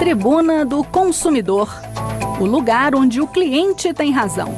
Tribuna do Consumidor, o lugar onde o cliente tem razão.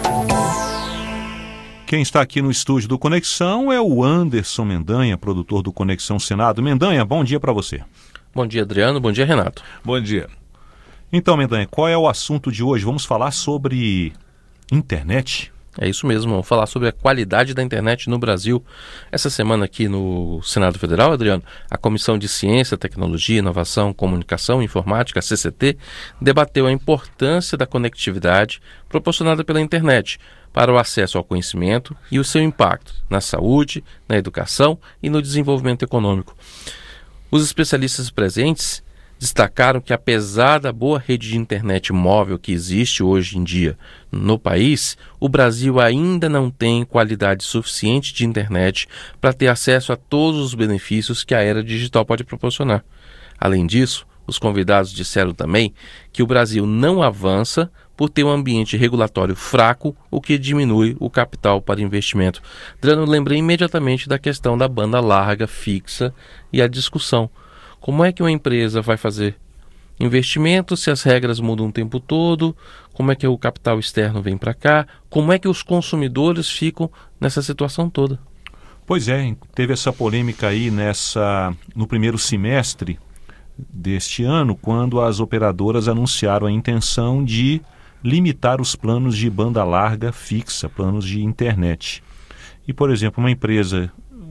Quem está aqui no estúdio do Conexão é o Anderson Mendanha, produtor do Conexão Senado. Mendanha, bom dia para você. Bom dia, Adriano. Bom dia, Renato. Bom dia. Então, Mendanha, qual é o assunto de hoje? Vamos falar sobre internet? É isso mesmo, vamos falar sobre a qualidade da internet no Brasil. Essa semana aqui no Senado Federal, Adriano, a Comissão de Ciência, Tecnologia, Inovação, Comunicação e Informática, a CCT, debateu a importância da conectividade proporcionada pela internet para o acesso ao conhecimento e o seu impacto na saúde, na educação e no desenvolvimento econômico. Os especialistas presentes destacaram que, apesar da boa rede de internet móvel que existe hoje em dia no país, o Brasil ainda não tem qualidade suficiente de internet para ter acesso a todos os benefícios que a era digital pode proporcionar. Além disso, os convidados disseram também que o Brasil não avança por ter um ambiente regulatório fraco, o que diminui o capital para investimento. Adriano, lembrei imediatamente da questão da banda larga fixa e a discussão. Como é que uma empresa vai fazer investimento se as regras mudam o tempo todo? Como é que o capital externo vem para cá? Como é que os consumidores ficam nessa situação toda? Pois é, teve essa polêmica aí no primeiro semestre deste ano, quando as operadoras anunciaram a intenção de limitar os planos de banda larga fixa, planos de internet. E, por exemplo, uma empresa...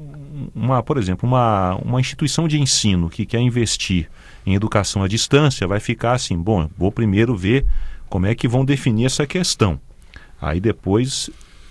uma instituição de ensino que quer investir em educação à distância vai ficar assim, bom, vou primeiro ver como é que vão definir essa questão. Aí depois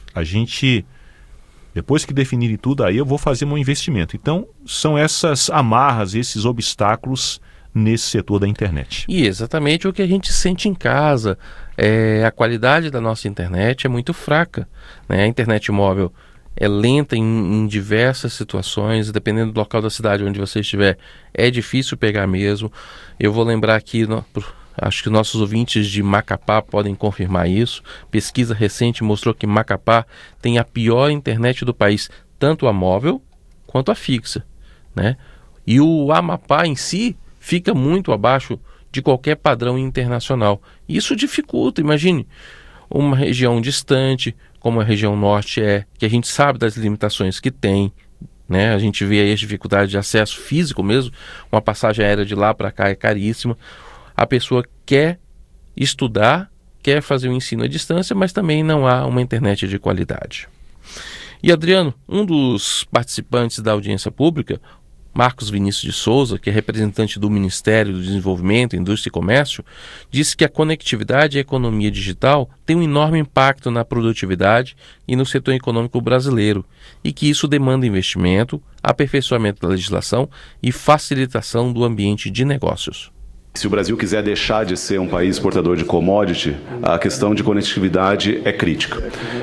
depois que definirem tudo, aí eu vou fazer meu investimento. Então, são essas amarras, esses obstáculos nesse setor da internet. E exatamente o que a gente sente em casa. A qualidade da nossa internet é muito fraca, né? A internet móvel é lenta em diversas situações, dependendo do local da cidade onde você estiver, é difícil pegar mesmo. Eu vou lembrar aqui, acho que nossos ouvintes de Macapá podem confirmar isso. Pesquisa recente mostrou que Macapá tem a pior internet do país, tanto a móvel quanto a fixa, né? E o Amapá em si fica muito abaixo de qualquer padrão internacional. Isso dificulta, imagine, uma região distante, como a região norte que a gente sabe das limitações que tem, né? A gente vê aí as dificuldades de acesso físico mesmo, uma passagem aérea de lá para cá é caríssima. A pessoa quer estudar, quer fazer o ensino à distância, mas também não há uma internet de qualidade. E, Adriano, um dos participantes da audiência pública, Marcos Vinícius de Souza, que é representante do Ministério do Desenvolvimento, Indústria e Comércio, disse que a conectividade e a economia digital têm um enorme impacto na produtividade e no setor econômico brasileiro e que isso demanda investimento, aperfeiçoamento da legislação e facilitação do ambiente de negócios. Se o Brasil quiser deixar de ser um país exportador de commodity, a questão de conectividade é crítica.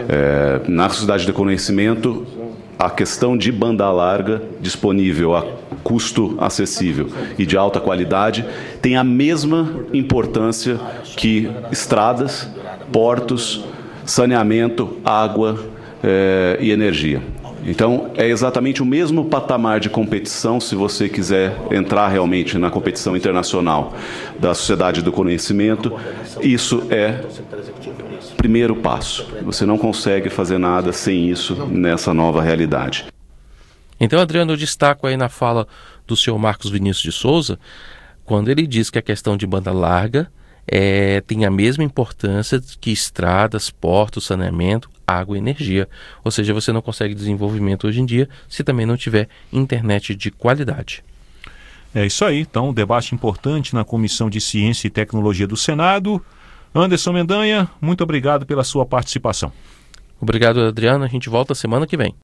Na sociedade do conhecimento, a questão de banda larga disponível a custo acessível e de alta qualidade tem a mesma importância que estradas, portos, saneamento, água e energia. Então, é exatamente o mesmo patamar de competição, se você quiser entrar realmente na competição internacional da sociedade do conhecimento. Isso é o primeiro passo. Você não consegue fazer nada sem isso nessa nova realidade. Então, Adriano, eu destaco aí na fala do senhor Marcos Vinícius de Souza, quando ele diz que a questão de banda larga tem a mesma importância que estradas, portos, saneamento, água e energia. Ou seja, você não consegue desenvolvimento hoje em dia se também não tiver internet de qualidade. É isso aí. Então, um debate importante na Comissão de Ciência e Tecnologia do Senado. Anderson Mendanha, muito obrigado pela sua participação. Obrigado, Adriano. A gente volta semana que vem.